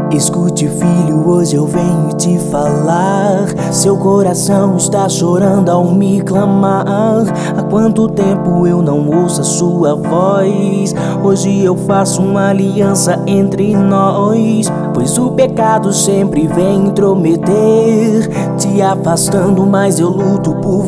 Escute, filho, hoje eu venho te falar. Seu coração está chorando ao me clamar. Há quanto tempo eu não ouço a sua voz? Hoje eu faço uma aliança entre nós, pois o pecado sempre vem intrometer, te afastando, mas eu luto por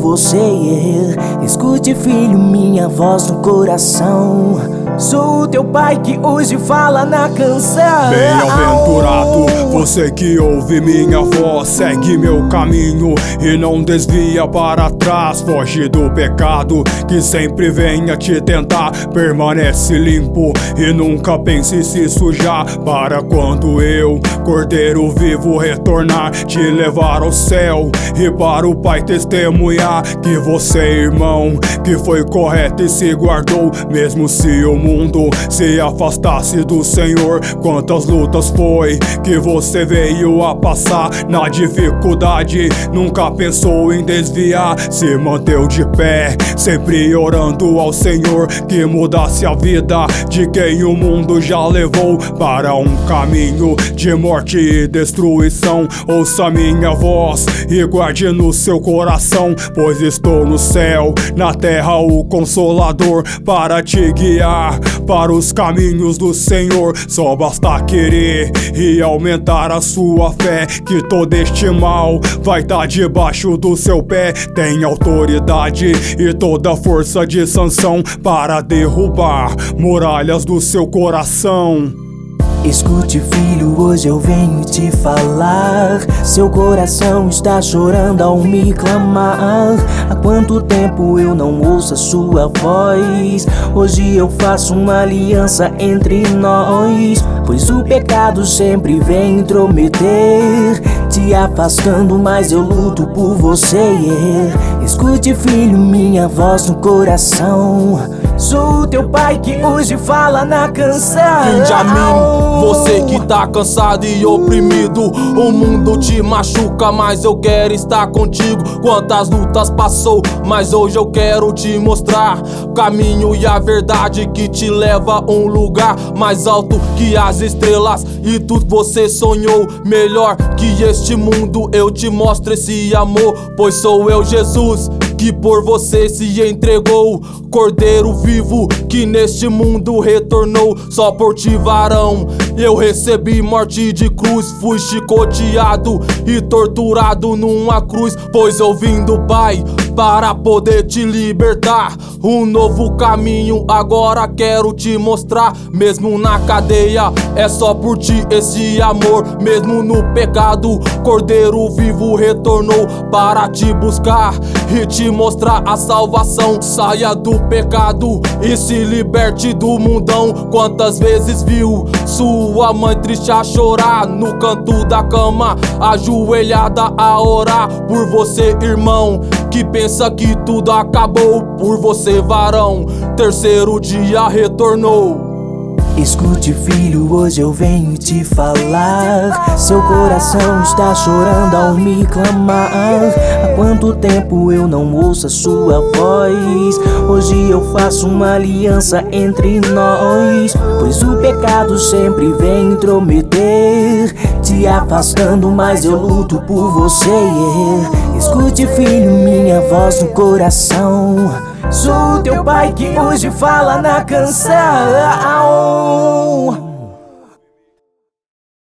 você. Escute, filho, minha voz no coração. Sou o teu pai que hoje fala na canção. Bem-aventurado você que ouve minha voz, segue meu caminho e não desvia para trás. Foge do pecado que sempre vem a te tentar. Permanece limpo e nunca pense em se sujar, para quando eu, Cordeiro vivo, retornar, te levar ao céu e para o Pai testemunhar que você, irmão, que foi correto e se guardou, mesmo se o mundo se afastasse do Senhor. Quantas lutas foi que você veio a passar na dificuldade, nunca pensou em desviar, se manteve de pé, sempre orando ao Senhor que mudasse a vida de quem o mundo já levou para um caminho de morte e destruição. Ouça minha voz e guarde no seu coração, pois estou no céu, na terra o Consolador, para te guiar para os caminhos do Senhor. Só basta querer e aumentar a sua fé, que todo este mal vai estar debaixo do seu pé. Tem autoridade e toda a força de Sansão para derrubar muralhas do seu coração. Escute, filho, hoje eu venho te falar. Seu coração está chorando ao me clamar. Há quanto tempo eu não ouço a sua voz? Hoje eu faço uma aliança entre nós, pois o pecado sempre vem intrometer, te afastando, mas eu luto por você. Escute, filho, minha voz no coração. Sou o teu pai que hoje fala na canção. Vinde a mim, você que tá cansado e oprimido. O mundo te machuca, mas eu quero estar contigo. Quantas lutas passou, mas hoje eu quero te mostrar o caminho e a verdade que te leva a um lugar mais alto que as estrelas. E tudo você sonhou, melhor que este mundo. Eu te mostro esse amor, pois sou eu, Jesus, que por você se entregou. Cordeiro vivo que neste mundo retornou. Só por ti, varão, eu recebi morte de cruz. Fui chicoteado e torturado numa cruz, pois eu vim do Pai para poder te libertar. Um novo caminho agora quero te mostrar. Mesmo na cadeia, é só por ti esse amor. Mesmo no pecado, Cordeiro vivo retornou para te buscar e te mostrar a salvação. Saia do pecado e se liberte do mundão. Quantas vezes viu sua mãe triste a chorar no canto da cama, ajoelhada a orar por você, irmão, que pensa que tudo acabou. Por você, varão, terceiro dia retornou. Escute, filho, hoje eu venho te falar. Seu coração está chorando ao me clamar. Há quanto tempo eu não ouço a sua voz? Hoje eu faço uma aliança entre nós, pois o pecado sempre vem intrometer, te afastando, mas eu luto por você. Escute, filho, minha voz no coração. Sou o teu pai que hoje fala na canção.